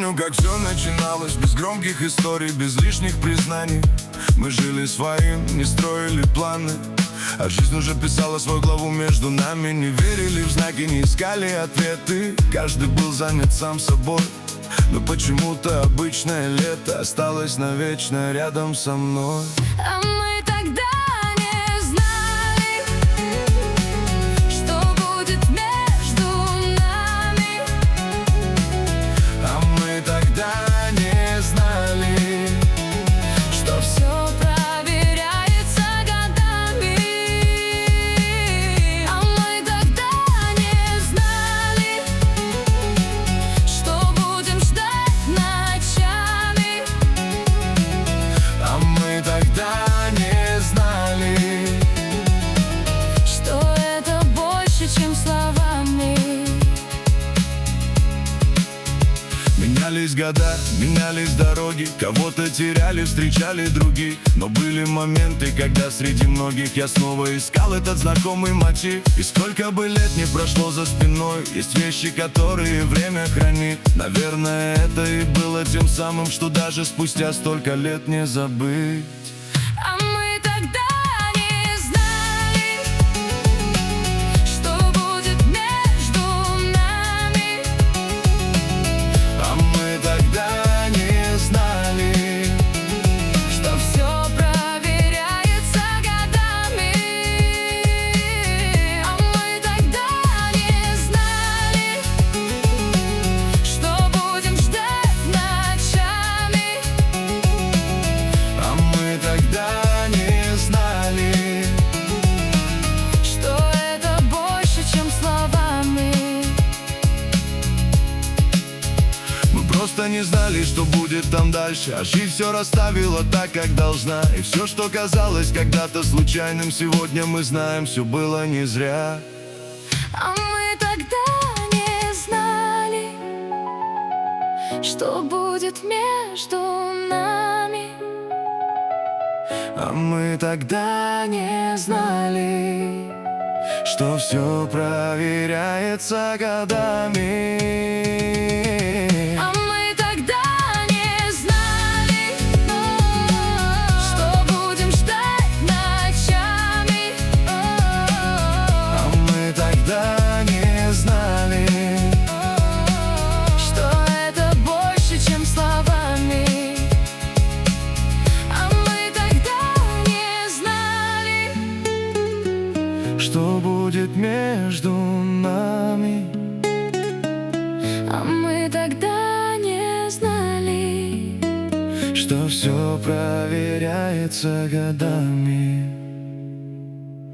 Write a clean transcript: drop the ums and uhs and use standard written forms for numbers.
помню, как все начиналось, без громких историй, без лишних признаний. Мы жили своим, не строили планы, а жизнь уже писала свою главу между нами. Не верили в знаки, не искали ответы. Каждый был занят сам собой, но почему-то обычное лето осталось навечно рядом со мной. А мы тогда не знали, что будет между нами. А мы тогда не знали, что все проверяется годами. А мы тогда не знали, что будем ждать ночами. а мы тогда не знали, Что это больше, чем словами. менялись года, менялись дороги, кого-то теряли, встречали других. Но были моменты, когда среди многих я снова искал этот знакомый мотив. И сколько бы лет не прошло за спиной, есть вещи, которые время хранит. Наверное, это и было тем самым, что даже спустя столько лет не забыть. А мы тогда не знали, что будет между нами. А мы тогда не знали, Что все проверяется годами. А мы тогда не знали, что будем ждать ночами. а мы тогда не знали, Что это больше, чем словами. мы просто не знали, что будет там дальше. А жизнь все расставила так, как должна. И все, что казалось когда-то случайным, сегодня мы знаем, все было не зря. А мы тогда не знали, что будет между нами. А мы тогда не знали, что все проверяется годами. А мы тогда не знали, что будем ждать ночами. А мы тогда не знали, Что это больше, чем словами. А мы тогда не знали, что будет между нами. а мы тогда не знали, Что все проверяется годами.